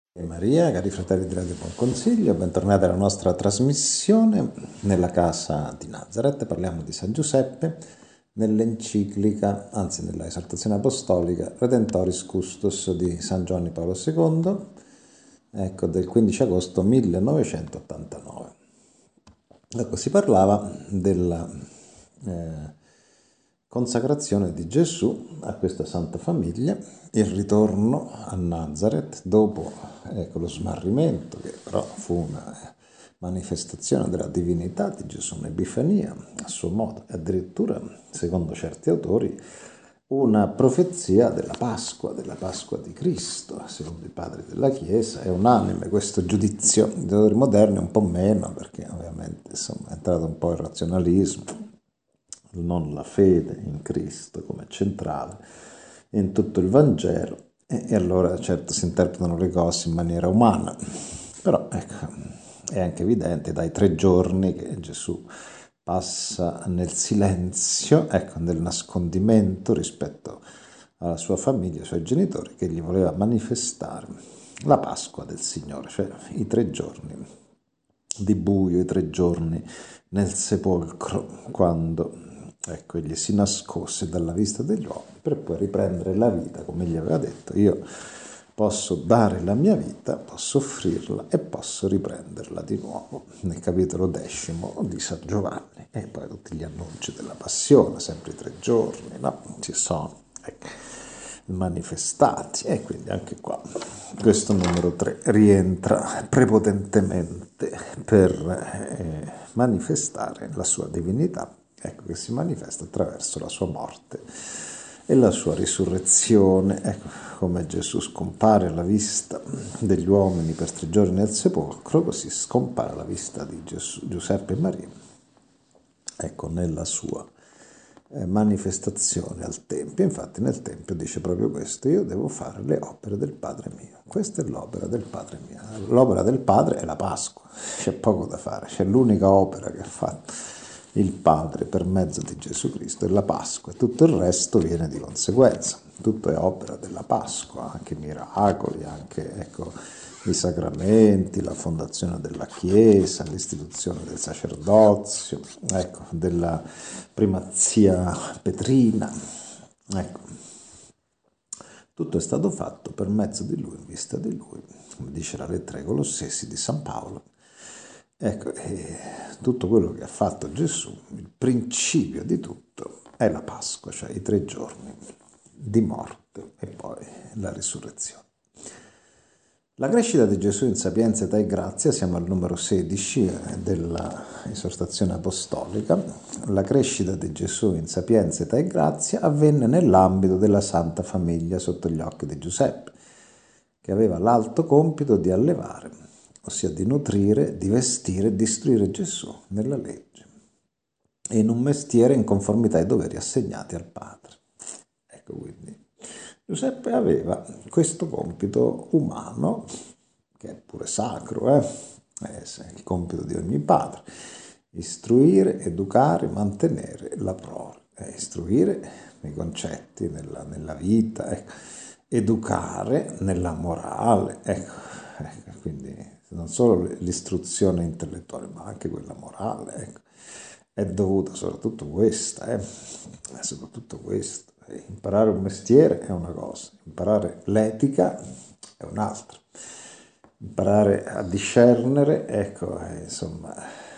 E Maria, cari fratelli di Radio Buon Consiglio, bentornati alla nostra trasmissione nella casa di Nazareth. Parliamo di San Giuseppe nell'enciclica, anzi nella esortazione apostolica Redentoris Custos di San Giovanni Paolo II, ecco, del 15 agosto 1989. Ecco, si parlava della consacrazione di Gesù a questa Santa Famiglia, il ritorno a Nazareth dopo lo smarrimento, che però fu una manifestazione della divinità di Gesù, un'epifania a suo modo, e addirittura, secondo certi autori, una profezia della Pasqua di Cristo, secondo i padri della Chiesa. È unanime questo giudizio, gli autori moderni un po' meno, perché ovviamente insomma, è entrato un po' il razionalismo, non la fede in Cristo come centrale in tutto il Vangelo, e allora certo si interpretano le cose in maniera umana, però ecco, è anche evidente dai 3 giorni che Gesù passa nel silenzio, ecco, nel nascondimento rispetto alla sua famiglia, ai suoi genitori, che gli voleva manifestare la Pasqua del Signore, cioè i 3 giorni di buio, i 3 giorni nel sepolcro, quando ecco, egli si nascose dalla vista degli uomini per poi riprendere la vita, come gli aveva detto. Io posso dare la mia vita, posso offrirla e posso riprenderla di nuovo, nel capitolo 10 di San Giovanni. E poi tutti gli annunci della passione, sempre i 3 giorni, no? Ci sono, ecco, manifestati, e quindi anche qua questo numero 3 rientra prepotentemente per manifestare la sua divinità, ecco, che si manifesta attraverso la sua morte e la sua risurrezione. Ecco, come Gesù scompare alla vista degli uomini per 3 giorni nel sepolcro, così scompare alla vista di Giuseppe e Maria, ecco, nella sua manifestazione al Tempio. Infatti nel Tempio dice proprio questo: io devo fare le opere del Padre mio. Questa è l'opera del Padre mio. L'opera del Padre è la Pasqua, c'è poco da fare, c'è l'unica opera che ha fatto il Padre per mezzo di Gesù Cristo, è la Pasqua, e tutto il resto viene di conseguenza. Tutto è opera della Pasqua, anche i miracoli, anche ecco, i sacramenti, la fondazione della Chiesa, l'istituzione del sacerdozio, ecco, della primazia petrina, ecco. Tutto è stato fatto per mezzo di Lui, in vista di Lui, come dice la lettera ai Colossesi di San Paolo. Ecco, e tutto quello che ha fatto Gesù, il principio di tutto, è la Pasqua, cioè i 3 giorni di morte e poi la risurrezione. La crescita di Gesù in sapienza, età e grazia, siamo al numero 16 dell'esortazione apostolica. La crescita di Gesù in sapienza, età e grazia avvenne nell'ambito della Santa Famiglia sotto gli occhi di Giuseppe, che aveva l'alto compito di allevare, ossia di nutrire, di vestire e di istruire Gesù nella legge e in un mestiere in conformità ai doveri assegnati al Padre. Ecco, quindi Giuseppe aveva questo compito umano, che è pure sacro, è il compito di ogni padre: istruire, educare, mantenere la prole, istruire nei concetti, nella vita, ecco, educare nella morale, ecco, quindi non solo l'istruzione intellettuale, ma anche quella morale, ecco, è dovuta soprattutto questa, soprattutto questo. Imparare un mestiere è una cosa, imparare l'etica è un'altra. Imparare a discernere, ecco, insomma,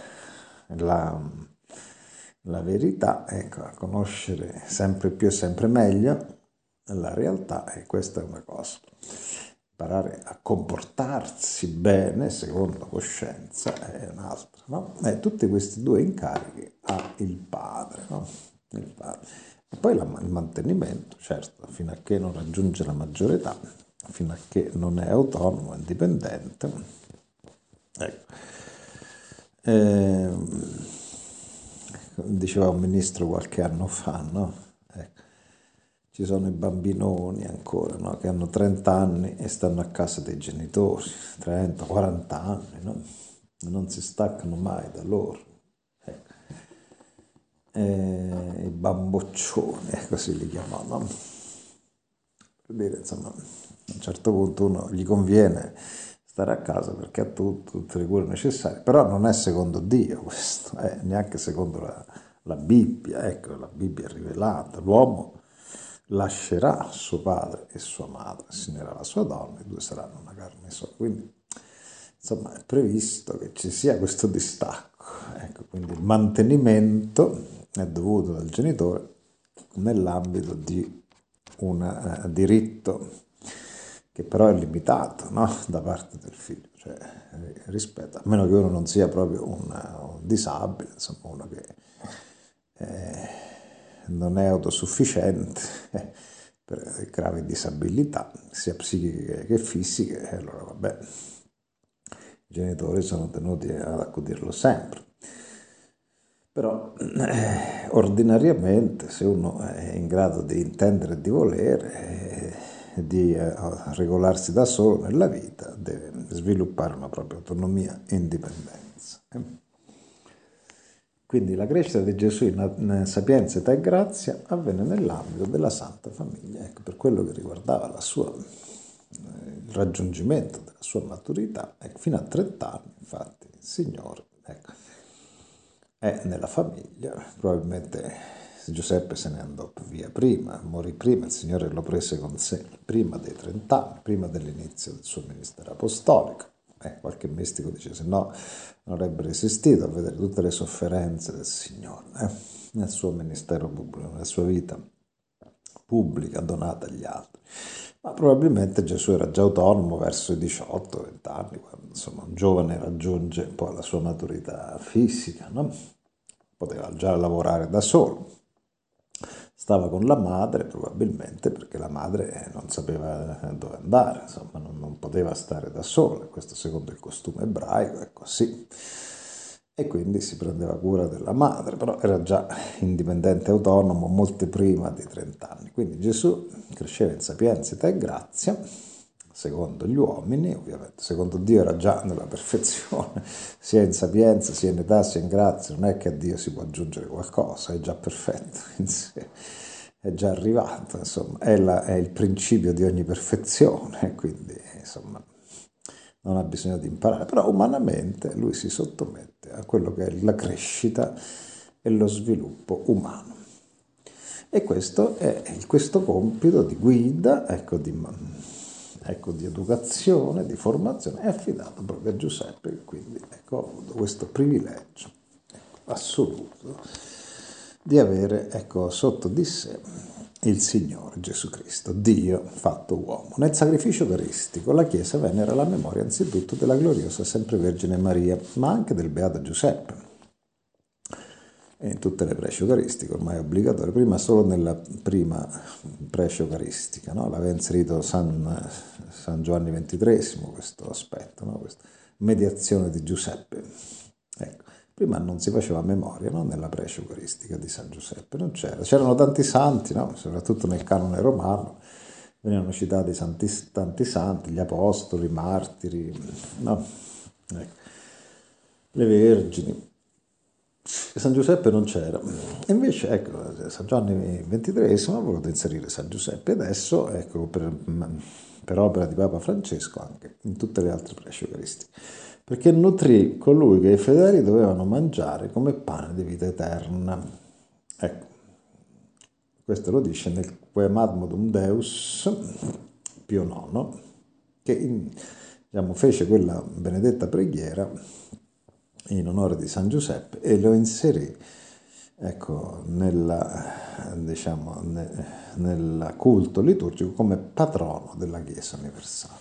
la, la verità, ecco, a conoscere sempre più e sempre meglio la realtà, e questa è una cosa. Imparare a comportarsi bene secondo coscienza è un'altra, no? E tutti questi due incarichi ha il padre, no? Il padre. E poi il mantenimento, certo, fino a che non raggiunge la maggiore età, fino a che non è autonomo, indipendente. Ecco. Diceva un ministro qualche anno fa, no? Ecco. Ci sono i bambinoni ancora, no? Che hanno 30 anni e stanno a casa dei genitori, 30, 40 anni, no? Non si staccano mai da loro. Ecco. I bamboccioni, così li chiamavano. Per dire, insomma, a un certo punto uno gli conviene stare a casa perché ha tutto, tutte le cure necessarie, però non è secondo Dio questo, neanche secondo la Bibbia, ecco, la Bibbia è rivelata, l'uomo lascerà suo padre e sua madre, si unirà alla sua donna, i due saranno una carne sola, quindi insomma è previsto che ci sia questo distacco, ecco, quindi il mantenimento è dovuto dal genitore nell'ambito di un diritto che però è limitato, no? Da parte del figlio, cioè rispetto, a meno che uno non sia proprio un disabile, insomma uno che non è autosufficiente per gravi disabilità, sia psichiche che fisiche, e allora vabbè, i genitori sono tenuti ad accudirlo sempre. Però ordinariamente se uno è in grado di intendere e di volere, di regolarsi da solo nella vita, deve sviluppare una propria autonomia e indipendenza. Quindi la crescita di Gesù in sapienza, età e grazia avvenne nell'ambito della Santa Famiglia, ecco, per quello che riguardava il raggiungimento della sua maturità, ecco, fino a 30 anni, infatti, il Signore, ecco, è nella famiglia, probabilmente Giuseppe se ne andò via prima, morì prima, il Signore lo prese con sé prima dei 30 anni, prima dell'inizio del suo ministero apostolico. Qualche mistico dice se no non avrebbe resistito a vedere tutte le sofferenze del Signore nel suo ministero pubblico, nella sua vita pubblica donata agli altri. Ma probabilmente Gesù era già autonomo verso i 18-20 anni, quando insomma un giovane raggiunge poi la sua maturità fisica, no? Poteva già lavorare da solo. Stava con la madre probabilmente perché la madre non sapeva dove andare, insomma non poteva stare da sola, questo secondo il costume ebraico è così. E quindi si prendeva cura della madre, però era già indipendente e autonomo molto prima di 30 anni. Quindi Gesù cresceva in sapienza, età e grazia, secondo gli uomini, ovviamente, secondo Dio era già nella perfezione, sia in sapienza, sia in età, sia in grazia, non è che a Dio si può aggiungere qualcosa, è già perfetto in sé, è già arrivato, insomma, è il principio di ogni perfezione, quindi insomma non ha bisogno di imparare, però umanamente lui si sottomette a quello che è la crescita e lo sviluppo umano. E questo compito di guida, ecco, di educazione, di formazione, è affidato proprio a Giuseppe, che quindi ecco, ha avuto questo privilegio assoluto di avere ecco, sotto di sé il Signore Gesù Cristo, Dio fatto uomo. Nel sacrificio eucaristico la Chiesa venera la memoria anzitutto della gloriosa Sempre Vergine Maria, ma anche del Beato Giuseppe. E in tutte le prece eucaristiche ormai è obbligatorio, prima solo nella prima prece eucaristica, no? L'aveva inserito San Giovanni XXIII questo aspetto, no? Questa mediazione di Giuseppe. Ecco. Prima non si faceva memoria, no? Nella prece eucaristica di San Giuseppe, non c'era. C'erano tanti santi, no? Soprattutto nel canone romano, venivano citati tanti santi, gli apostoli, i martiri, no? Ecco. Le vergini. San Giuseppe non c'era. E invece, ecco, San Giovanni XXIII ha voluto inserire San Giuseppe adesso, ecco, per opera di Papa Francesco anche in tutte le altre prece eucaristiche, perché nutrì colui che i fedeli dovevano mangiare come pane di vita eterna. Ecco, questo lo dice nel Quem Admodum Deus Pio IX, che diciamo, fece quella benedetta preghiera in onore di San Giuseppe e lo inserì ecco, diciamo, nel culto liturgico come patrono della Chiesa universale.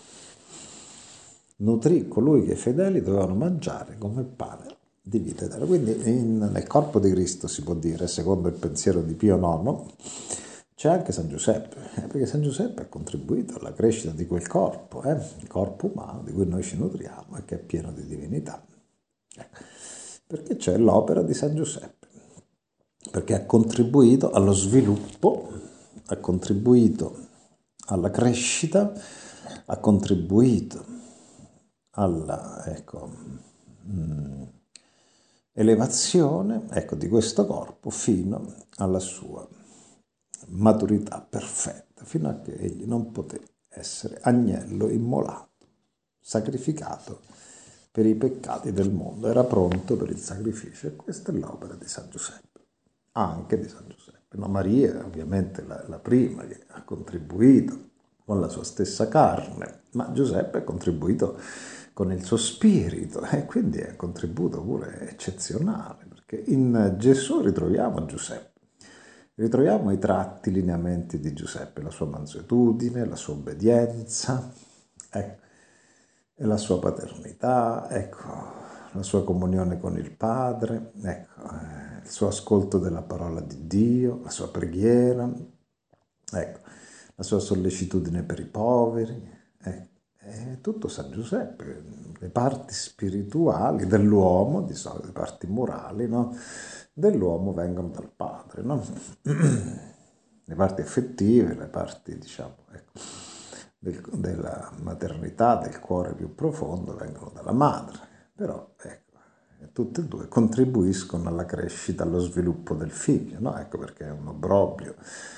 Nutrì colui che i fedeli dovevano mangiare come pane di vita eterna. Quindi nel corpo di Cristo si può dire, secondo il pensiero di Pio IX, c'è anche San Giuseppe, perché San Giuseppe ha contribuito alla crescita di quel corpo, il corpo umano di cui noi ci nutriamo e che è pieno di divinità. Perché c'è l'opera di San Giuseppe, perché ha contribuito allo sviluppo, ha contribuito alla crescita, ha contribuito alla ecco, elevazione ecco, di questo corpo fino alla sua maturità perfetta, fino a che egli non poté essere agnello immolato sacrificato per i peccati del mondo, era pronto per il sacrificio, e questa è l'opera di San Giuseppe, anche di San Giuseppe. No, Maria è ovviamente la prima che ha contribuito con la sua stessa carne, ma Giuseppe ha contribuito con il suo spirito, e quindi è un contributo pure eccezionale, perché in Gesù ritroviamo Giuseppe. Ritroviamo i tratti, i lineamenti di Giuseppe, la sua mansuetudine, la sua obbedienza, ecco, e la sua paternità, ecco, la sua comunione con il Padre, ecco, il suo ascolto della parola di Dio, la sua preghiera, ecco, la sua sollecitudine per i poveri, ecco. È tutto San Giuseppe, le parti spirituali dell'uomo, di solito le parti morali, no? Dell'uomo vengono dal padre, no? Le parti affettive, le parti, diciamo, ecco, della maternità, del cuore più profondo, vengono dalla madre. Però, ecco, tutte e due contribuiscono alla crescita, allo sviluppo del figlio, no? Ecco perché è un obbrobrio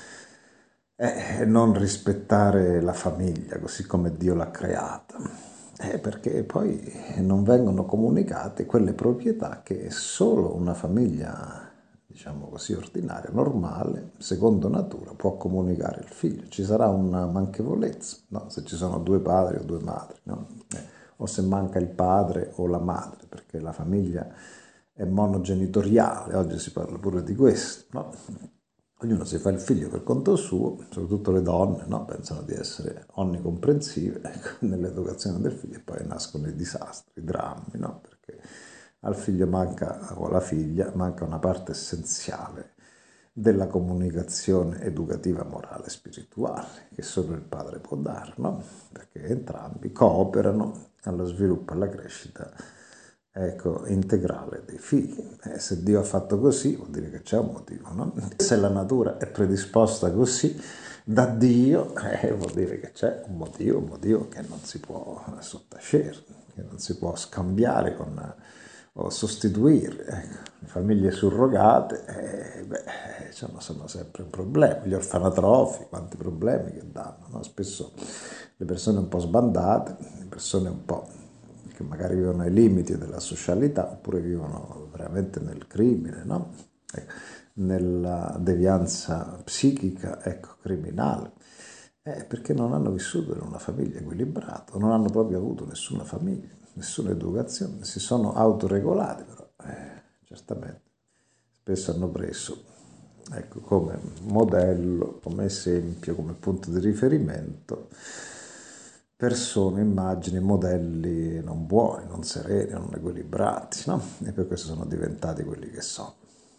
non rispettare la famiglia così come Dio l'ha creata, perché poi non vengono comunicate quelle proprietà che solo una famiglia, diciamo così, ordinaria, normale, secondo natura, può comunicare al figlio. Ci sarà una manchevolezza, no? Se ci sono due padri o due madri, no? O se manca il padre o la madre, perché la famiglia è monogenitoriale, oggi si parla pure di questo, no? Ognuno si fa il figlio per conto suo, soprattutto le donne, no? Pensano di essere onnicomprensive, ecco, nell'educazione del figlio, e poi nascono i disastri, i drammi, no? Perché al figlio manca, o alla figlia, manca una parte essenziale della comunicazione educativa, morale e spirituale, che solo il padre può dare, no? Perché entrambi cooperano allo sviluppo e alla crescita, ecco, integrale dei figli. Se Dio ha fatto così, vuol dire che c'è un motivo, no? Se la natura è predisposta così da Dio, vuol dire che c'è un motivo che non si può sottacere, che non si può scambiare con, o sostituire. Ecco, le famiglie surrogate, sono sempre un problema. Gli orfanatrofi, quanti problemi che danno, no? Spesso le persone un po' sbandate, le persone un po' che magari vivono ai limiti della socialità, oppure vivono veramente nel crimine, no? Ecco, nella devianza psichica, ecco, criminale, perché non hanno vissuto in una famiglia equilibrata, non hanno proprio avuto nessuna famiglia, nessuna educazione, si sono autoregolati, però certamente spesso hanno preso, ecco, come modello, come esempio, come punto di riferimento persone, immagini, modelli non buoni, non sereni, non equilibrati, no? E per questo sono diventati quelli che sono.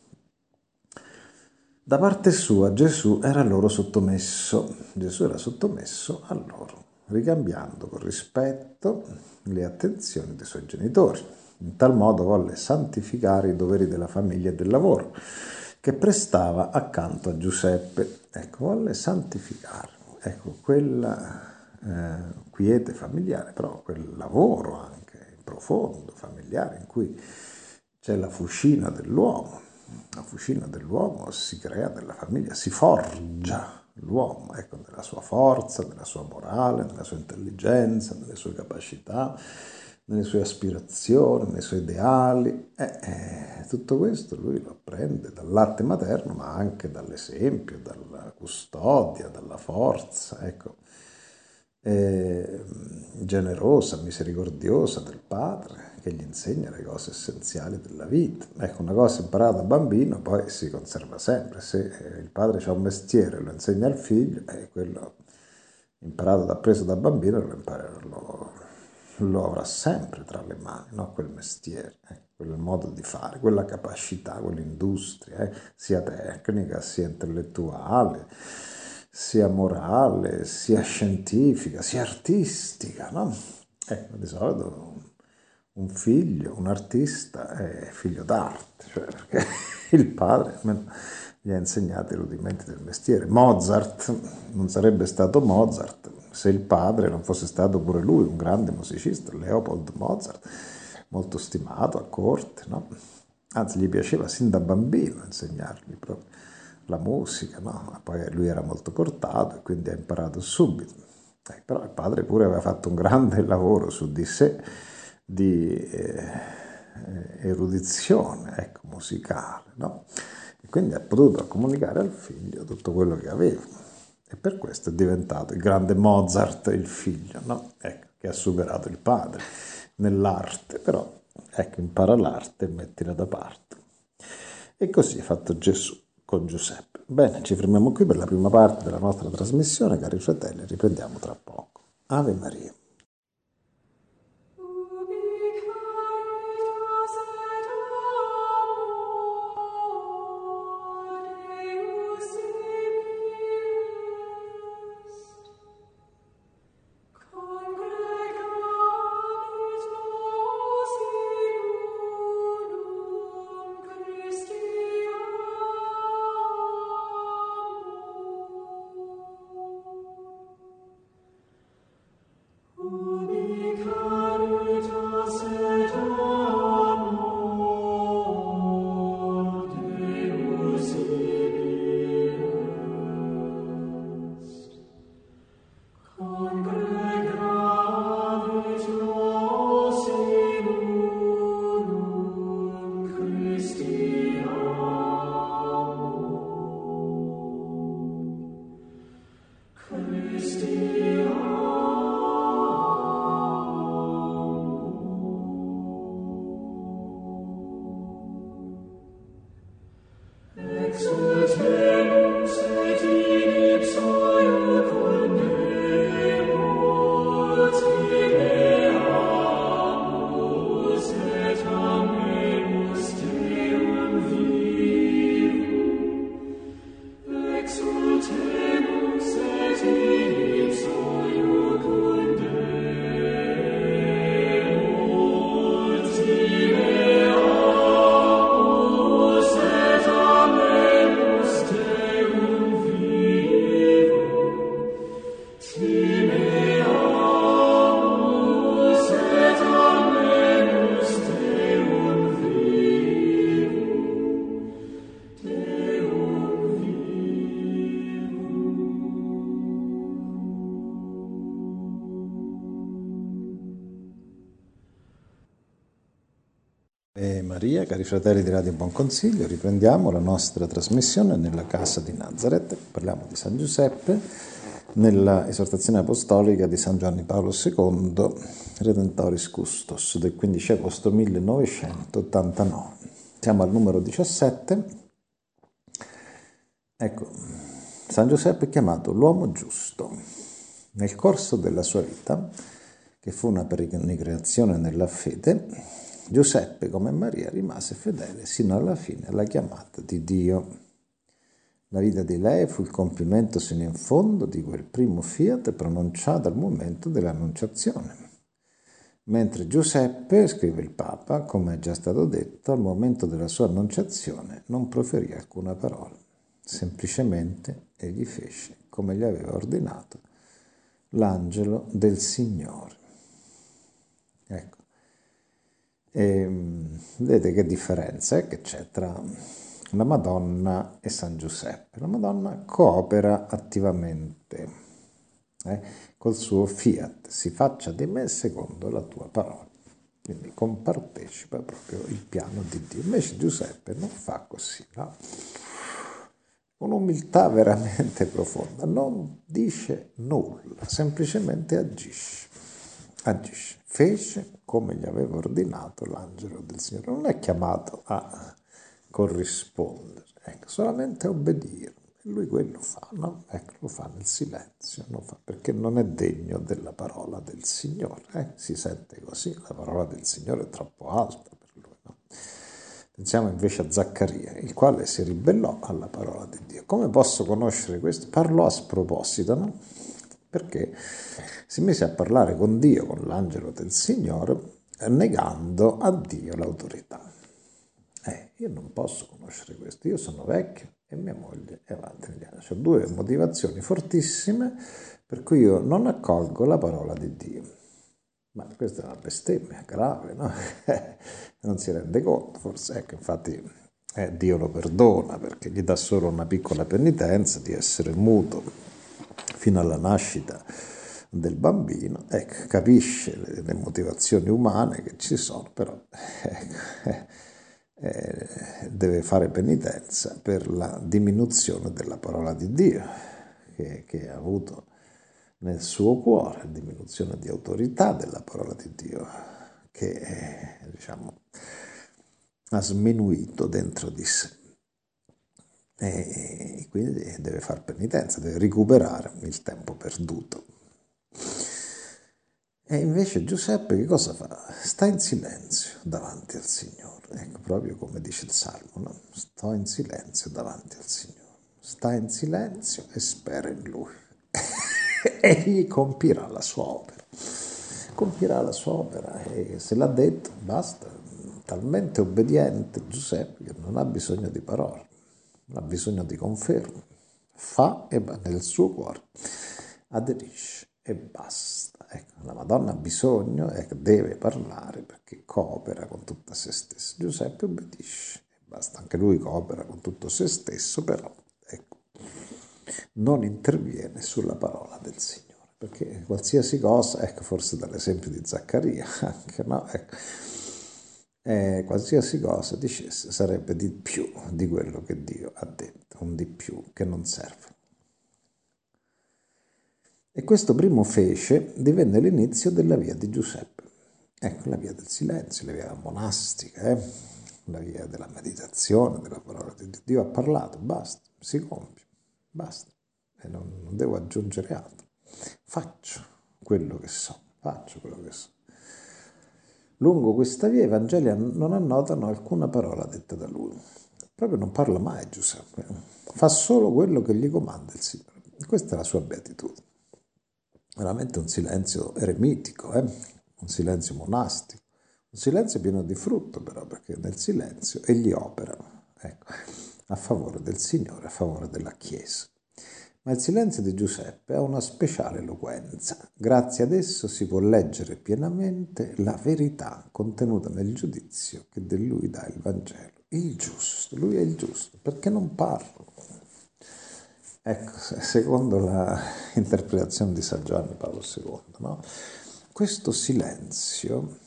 Da parte sua Gesù era loro sottomesso, Gesù era sottomesso a loro, ricambiando con rispetto le attenzioni dei suoi genitori. In tal modo volle santificare i doveri della famiglia e del lavoro che prestava accanto a Giuseppe. Ecco, volle santificare, ecco, quella quiete familiare, però quel lavoro anche profondo, familiare, in cui c'è la fucina dell'uomo. La fucina dell'uomo si crea nella famiglia, si forgia l'uomo, ecco, nella sua forza, nella sua morale, nella sua intelligenza, nelle sue capacità, nelle sue aspirazioni, nei suoi ideali. Tutto questo lui lo apprende dal latte materno, ma anche dall'esempio, dalla custodia, dalla forza, ecco, generosa, misericordiosa del padre, che gli insegna le cose essenziali della vita. Ecco, una cosa imparata da bambino poi si conserva sempre. Se il padre ha un mestiere e lo insegna al figlio, quello imparato, appreso da bambino, lo avrà sempre tra le mani, no? Quel mestiere, quel modo di fare, quella capacità, quell'industria, sia tecnica, sia intellettuale, sia morale, sia scientifica, sia artistica, no? Di solito un figlio, un artista è figlio d'arte, cioè perché il padre gli ha insegnato i rudimenti del mestiere. Mozart non sarebbe stato Mozart se il padre non fosse stato pure lui un grande musicista, Leopold Mozart, molto stimato a corte, no? Anzi, gli piaceva sin da bambino insegnargli proprio la musica, no? Poi lui era molto portato e quindi ha imparato subito. Però il padre pure aveva fatto un grande lavoro su di sé, di erudizione, ecco, musicale, no? E quindi ha potuto comunicare al figlio tutto quello che aveva. E per questo è diventato il grande Mozart, il figlio, no? Ecco, che ha superato il padre nell'arte, però, ecco, impara l'arte e mettila da parte. E così è fatto Gesù con Giuseppe. Bene, ci fermiamo qui per la prima parte della nostra trasmissione, cari fratelli, riprendiamo tra poco. Ave Maria. Maria, cari fratelli di Radio Buon Consiglio, riprendiamo la nostra trasmissione nella casa di Nazareth. Parliamo di San Giuseppe nella esortazione apostolica di San Giovanni Paolo II, Redentoris Custos, del 15 agosto 1989. Siamo al numero 17. Ecco, San Giuseppe è chiamato l'uomo giusto. Nel corso della sua vita, che fu una peregrinazione nella fede, Giuseppe, come Maria, rimase fedele sino alla fine alla chiamata di Dio. La vita di lei fu il compimento sino in fondo di quel primo fiat pronunciato al momento dell'annunciazione. Mentre Giuseppe, scrive il Papa, come è già stato detto, al momento della sua annunciazione non proferì alcuna parola. Semplicemente egli fece come gli aveva ordinato l'angelo del Signore. Ecco. Vedete che differenza che c'è tra la Madonna e San Giuseppe. La Madonna coopera attivamente col suo fiat, si faccia di me secondo la tua parola. Quindi compartecipa proprio il piano di Dio. Invece Giuseppe non fa così, no? Un'umiltà veramente profonda, non dice nulla, semplicemente agisce. Fece come gli aveva ordinato l'angelo del Signore. Non è chiamato a corrispondere, solamente a obbedire. E lui quello fa, no? Lo fa nel silenzio, perché non è degno della parola del Signore. Si sente così, la parola del Signore è troppo alta per lui, no? Pensiamo invece a Zaccaria, il quale si ribellò alla parola di Dio. Come posso conoscere questo? Parlò a sproposito, no? Perché si mise a parlare con Dio, con l'angelo del Signore, negando a Dio l'autorità. Io non posso conoscere questo, io sono vecchio e mia moglie è avanti negli anni. Ho due motivazioni fortissime per cui io non accolgo la parola di Dio. Ma questa è una bestemmia grave, no? Non si rende conto, forse, infatti Dio lo perdona perché gli dà solo una piccola penitenza di essere muto fino alla nascita del bambino, ecco, capisce le motivazioni umane che ci sono, però ecco, deve fare penitenza per la diminuzione della parola di Dio che ha avuto nel suo cuore, diminuzione di autorità della parola di Dio che diciamo ha sminuito dentro di sé. E quindi deve fare penitenza, deve recuperare il tempo perduto. E invece Giuseppe che cosa fa? Sta in silenzio davanti al Signore, ecco, proprio come dice il Salmo, no? Sto in silenzio davanti al Signore, sta in silenzio e spera in Lui. Egli compirà la sua opera. Compirà la sua opera e se l'ha detto, basta. Talmente obbediente Giuseppe che non ha bisogno di parole, non ha bisogno di conferme. Fa e va nel suo cuore, aderisce e basta. Ecco, la Madonna ha bisogno e deve parlare perché coopera con tutta se stessa. Giuseppe obbedisce e basta. Anche lui coopera con tutto se stesso, però ecco, non interviene sulla parola del Signore. Perché qualsiasi cosa, ecco, forse dall'esempio di Zaccaria, anche, no? Ecco, qualsiasi cosa dicesse sarebbe di più di quello che Dio ha detto, un di più che non serve. E questo primo fece divenne l'inizio della via di Giuseppe. Ecco, la via del silenzio, la via monastica, la via della meditazione, della parola di Dio. Dio ha parlato, basta, si compie, basta. E non devo aggiungere altro. Faccio quello che so, faccio quello che so. Lungo questa via i Vangeli non annotano alcuna parola detta da lui. Proprio non parla mai Giuseppe. Fa solo quello che gli comanda il Signore. Questa è la sua beatitudine. Veramente un silenzio eremitico, un silenzio monastico, un silenzio pieno di frutto però, perché nel silenzio egli opera, ecco, a favore del Signore, a favore della Chiesa. Ma il silenzio di Giuseppe ha una speciale eloquenza. Grazie ad esso si può leggere pienamente la verità contenuta nel giudizio che di lui dà il Vangelo. Il giusto, lui è il giusto, perché non parla. Ecco, secondo l'interpretazione di San Giovanni Paolo II, no? Questo silenzio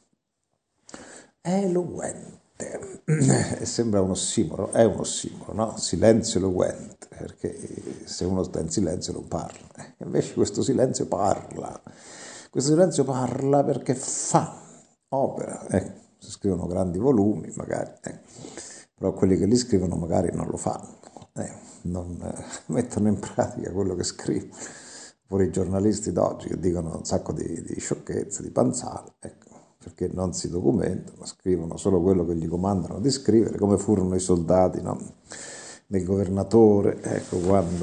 è eloquente. Sembra un ossimoro, è un ossimoro, no? Silenzio eloquente, perché se uno sta in silenzio non parla. Invece questo silenzio parla. Questo silenzio parla perché fa, opera. Si scrivono grandi volumi, magari, però quelli che li scrivono magari non lo fanno, non mettono in pratica quello che scrivono. Pure i giornalisti d'oggi che dicono un sacco di sciocchezze, di panzane, ecco, perché non si documentano, scrivono solo quello che gli comandano di scrivere, come furono i soldati, no? Del governatore, ecco,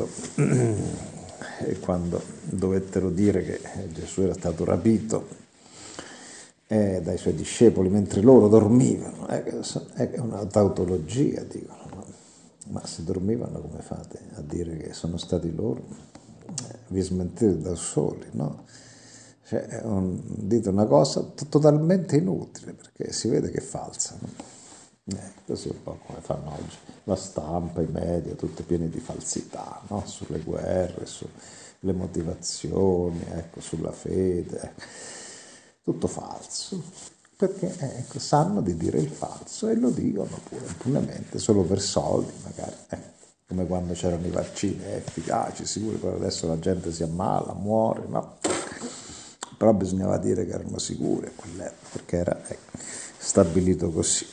quando dovettero dire che Gesù era stato rapito dai suoi discepoli mentre loro dormivano. È una tautologia, dicono. No? Ma se dormivano come fate a dire che sono stati loro? Vi smentite da soli, no? Cioè, dite una cosa totalmente inutile perché si vede che è falsa. No? Così un po' come fanno oggi la stampa, i media, tutti pieni di falsità, no? Sulle guerre, sulle motivazioni, ecco, sulla fede. Tutto falso, perché ecco, sanno di dire il falso e lo dicono pure impunemente, solo per soldi magari. Come quando c'erano i vaccini efficaci, sicuri, poi adesso la gente si ammala, muore, no? Però bisognava dire che erano sicuri perché era stabilito così.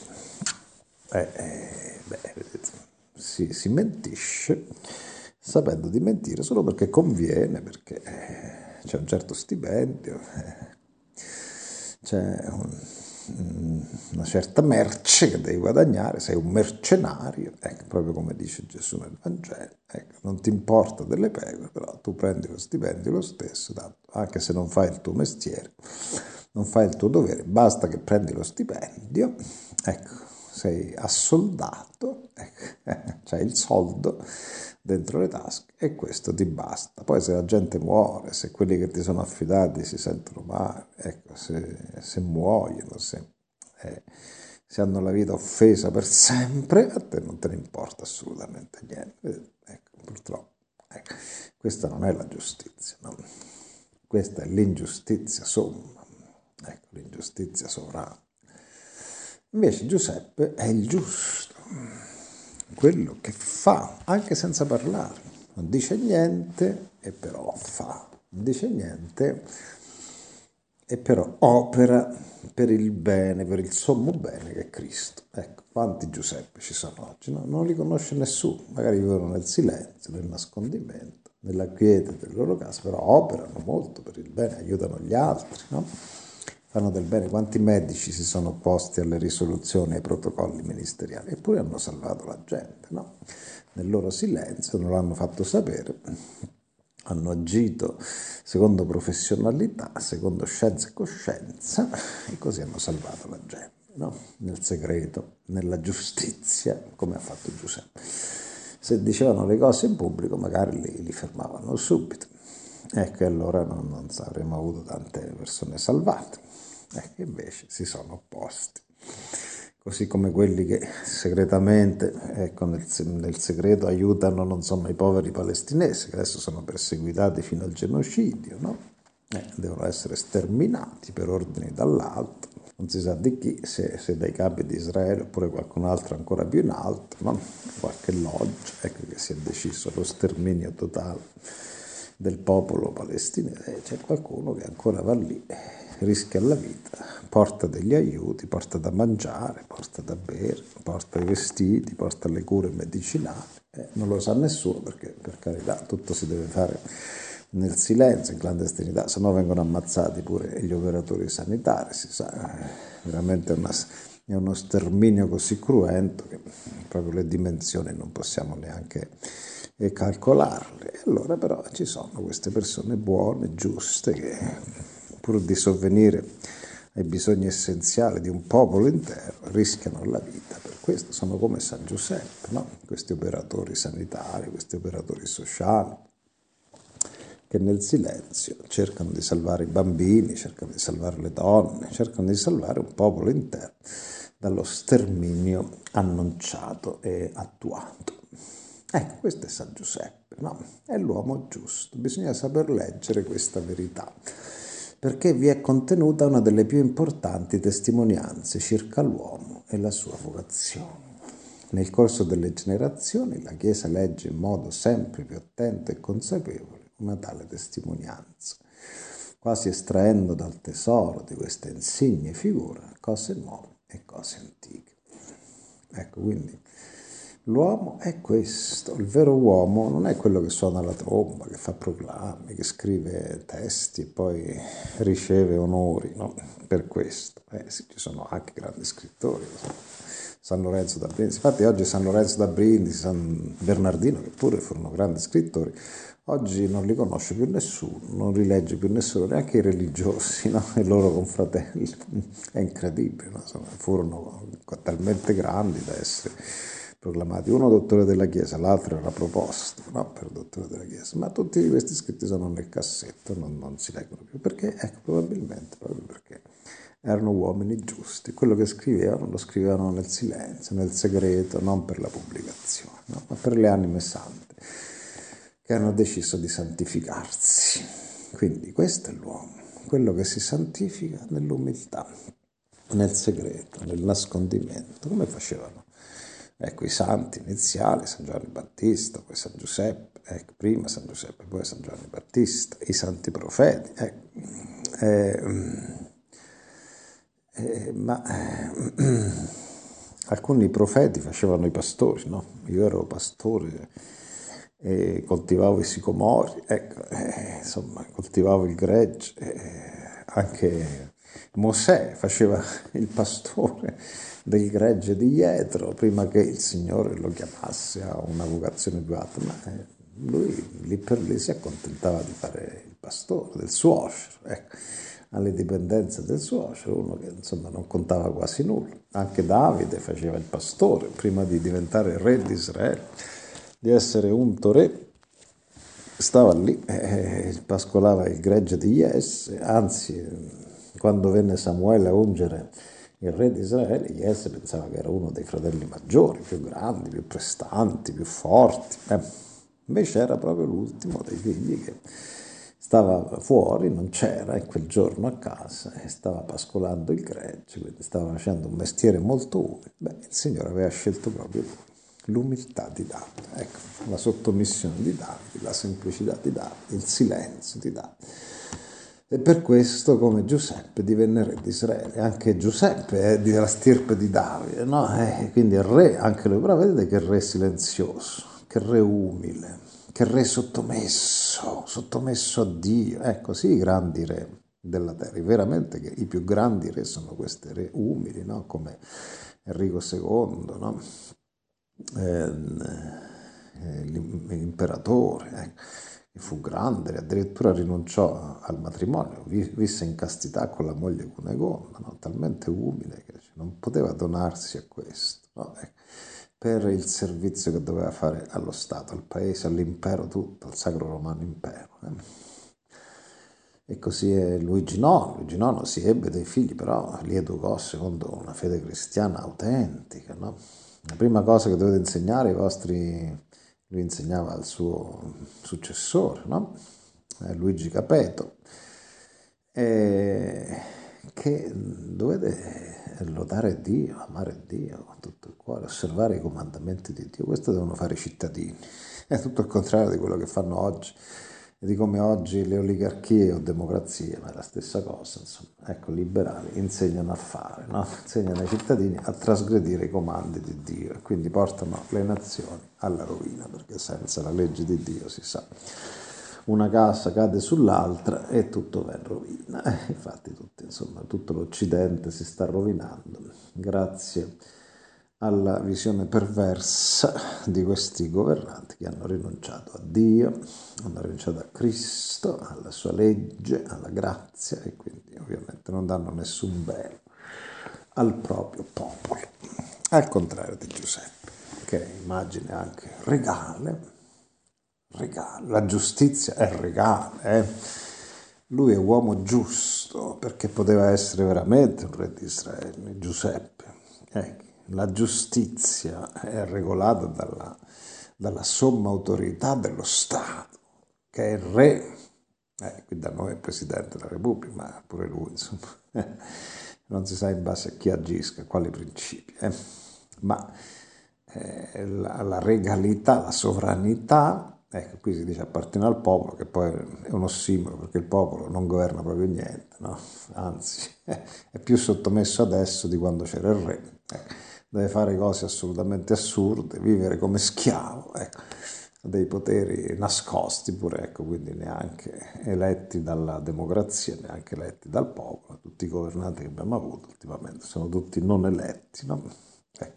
Si mentisce sapendo di mentire solo perché conviene, perché c'è un certo stipendio, c'è una certa merce che devi guadagnare, sei un mercenario, ecco, proprio come dice Gesù nel Vangelo, ecco, non ti importa delle pecore, però tu prendi lo stipendio lo stesso, tanto, anche se non fai il tuo mestiere, non fai il tuo dovere, basta che prendi lo stipendio, ecco, sei assoldato, ecco, c'hai il soldo dentro le tasche e questo ti basta. Poi se la gente muore, se quelli che ti sono affidati si sentono male, ecco, se muoiono, se hanno la vita offesa per sempre, a te non te ne importa assolutamente niente. Ecco, purtroppo, ecco, questa non è la giustizia, no? Questa è l'ingiustizia somma, ecco, l'ingiustizia sovrana. Invece Giuseppe è il giusto, quello che fa, anche senza parlare. Non dice niente e però fa. Non dice niente e però opera per il bene, per il sommo bene che è Cristo. Ecco, quanti Giuseppe ci sono oggi? No? Non li conosce nessuno, magari vivono nel silenzio, nel nascondimento, nella quiete delle loro case, però operano molto per il bene, aiutano gli altri, no? Fanno del bene. Quanti medici si sono opposti alle risoluzioni, ai protocolli ministeriali, eppure hanno salvato la gente, no? Nel loro silenzio non l'hanno fatto sapere, hanno agito secondo professionalità, secondo scienza e coscienza, e così hanno salvato la gente, no? Nel segreto, nella giustizia, come ha fatto Giuseppe. Se dicevano le cose in pubblico, magari li fermavano subito. Ecco, e allora non avremmo avuto tante persone salvate. Ecco, invece si sono opposti. Così come quelli che segretamente, ecco, nel segreto aiutano, non so, i poveri palestinesi, che adesso sono perseguitati fino al genocidio, no? Devono essere sterminati per ordini dall'alto. Non si sa di chi, se dai capi di Israele oppure qualcun altro ancora più in alto, no? Qualche loggia, ecco, che si è deciso lo sterminio totale del popolo palestinese. C'è qualcuno che ancora va lì, rischia la vita, porta degli aiuti, porta da mangiare, porta da bere, porta i vestiti, porta le cure medicinali. Non lo sa nessuno perché, per carità, tutto si deve fare nel silenzio, in clandestinità, se no vengono ammazzati pure gli operatori sanitari, si sa, veramente è uno sterminio così cruento che proprio le dimensioni non possiamo neanche calcolarle. E allora però ci sono queste persone buone, giuste, che pur di sovvenire ai bisogni essenziali di un popolo intero rischiano la vita. Per questo sono come San Giuseppe, no? Questi operatori sanitari, questi operatori sociali, che nel silenzio cercano di salvare i bambini, cercano di salvare le donne, cercano di salvare un popolo intero dallo sterminio annunciato e attuato. Ecco, questo è San Giuseppe, no? È l'uomo giusto. Bisogna saper leggere questa verità, perché vi è contenuta una delle più importanti testimonianze circa l'uomo e la sua vocazione. Nel corso delle generazioni la Chiesa legge in modo sempre più attento e consapevole una tale testimonianza, quasi estraendo dal tesoro di questa insigne figura cose nuove e cose antiche. Ecco, quindi l'uomo è questo, il vero uomo non è quello che suona la tromba, che fa proclami, che scrive testi e poi riceve onori, no? Per questo. Sì, ci sono anche grandi scrittori, San Lorenzo da Brindisi. Infatti oggi San Lorenzo da Brindisi, San Bernardino, che pure furono grandi scrittori, oggi non li conosce più nessuno, non li legge più nessuno, neanche i religiosi, no? I loro confratelli. È incredibile, no? Furono talmente grandi da essere proclamati. Uno dottore della Chiesa, l'altro era proposto, no? Per dottore della Chiesa. Ma tutti questi scritti sono nel cassetto, non si leggono più. Perché? Ecco, probabilmente proprio perché erano uomini giusti. Quello che scrivevano lo scrivevano nel silenzio, nel segreto, non per la pubblicazione, no? Ma per le anime sante che hanno deciso di santificarsi. Quindi questo è l'uomo, quello che si santifica nell'umiltà, nel segreto, nel nascondimento, come facevano. Ecco, i santi iniziali, San Giovanni Battista, poi San Giuseppe, ecco, prima San Giuseppe, poi San Giovanni Battista, i santi profeti, alcuni profeti facevano i pastori, no? Io ero pastore e coltivavo i sicomori, ecco, insomma, coltivavo il gregge, anche Mosè faceva il pastore del gregge di Jetro prima che il Signore lo chiamasse a una vocazione più alta, ma lui lì per lì si accontentava di fare il pastore del suocero, ecco, alle dipendenze del suocero, uno che insomma non contava quasi nulla. Anche Davide faceva il pastore prima di diventare re di Israele, di essere unto re, stava lì, pascolava il gregge di Jesse, anzi quando venne Samuele a ungere il re di Israele, Jesse pensava che era uno dei fratelli maggiori, più grandi, più prestanti, più forti, invece era proprio l'ultimo dei figli che stava fuori, non c'era in quel giorno a casa e stava pascolando il gregge, quindi stava facendo un mestiere molto umile. Beh, il Signore aveva scelto proprio lui, l'umiltà di Davide, ecco, la sottomissione di Davide, la semplicità di Davide, il silenzio di Davide. E per questo, come Giuseppe, divenne re di Israele. Anche Giuseppe è della stirpe di Davide, no? Quindi è re, anche lui, però vedete che re silenzioso, che re umile, che re sottomesso, sottomesso a Dio. Ecco, sì, i grandi re della terra, veramente che i più grandi re sono questi re umili, no? Come Enrico II, no? L'imperatore, ecco, che fu grande, addirittura rinunciò al matrimonio, visse in castità con la moglie Cunegonda, no? Talmente umile che non poteva donarsi a questo, no? Per il servizio che doveva fare allo Stato, al paese, all'impero tutto, al Sacro Romano Impero. E così è Luigi IX. Luigi IX si ebbe dei figli, però li educò secondo una fede cristiana autentica, no? La prima cosa che dovete insegnare ai vostri... Lui insegnava al suo successore, no? Luigi Capeto, che dovete lodare Dio, amare Dio con tutto il cuore, osservare i comandamenti di Dio. Questo devono fare i cittadini. È tutto il contrario di quello che fanno oggi e di come oggi le oligarchie o democrazie, ma è la stessa cosa, insomma, ecco, liberali insegnano a fare, no? Insegnano ai cittadini a trasgredire i comandi di Dio e quindi portano le nazioni alla rovina, perché senza la legge di Dio si sa, una casa cade sull'altra e tutto va in rovina. Infatti tutto l'Occidente si sta rovinando grazie alla visione perversa di questi governanti che hanno rinunciato a Dio, hanno rinunciato a Cristo, alla sua legge, alla grazia e quindi ovviamente non danno nessun bene al proprio popolo. Al contrario di Giuseppe, che è immagine anche regale, la giustizia è regale, Lui è uomo giusto perché poteva essere veramente un re di Israele, Giuseppe. La giustizia è regolata dalla somma autorità dello Stato, che è il re. Qui da noi è il Presidente della Repubblica, ma pure lui, insomma, non si sa in base a chi agisca, quali principi. Ma la regalità, la sovranità, ecco, qui si dice appartiene al popolo, che poi è un ossimoro, perché il popolo non governa proprio niente, no? Anzi, è più sottomesso adesso di quando c'era il re. Deve fare cose assolutamente assurde, vivere come schiavo, ecco, dei poteri nascosti pure, ecco, quindi neanche eletti dalla democrazia, neanche eletti dal popolo. Tutti i governanti che abbiamo avuto ultimamente sono tutti non eletti, no? Ecco.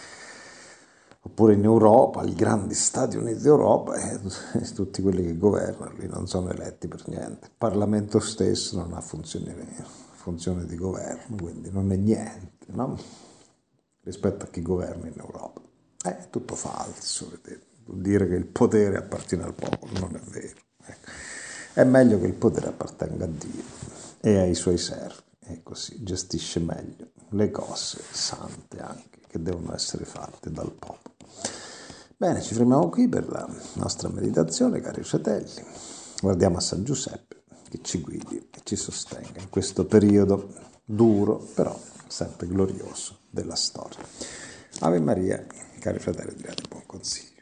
Oppure in Europa, i grandi Stati Uniti d'Europa, tutti quelli che governano lì non sono eletti per niente. Il Parlamento stesso non ha funzione di governo, quindi non è niente, no? Rispetto a chi governa in Europa. È tutto falso, vedete? Vuol dire che il potere appartiene al popolo, non è vero. Ecco. È meglio che il potere appartenga a Dio e ai suoi servi, e così gestisce meglio le cose sante anche, che devono essere fatte dal popolo. Bene, ci fermiamo qui per la nostra meditazione, cari fratelli. Guardiamo a San Giuseppe che ci guidi e ci sostenga in questo periodo duro, però sempre glorioso della storia. Ave Maria, cari fratelli, di buon consiglio.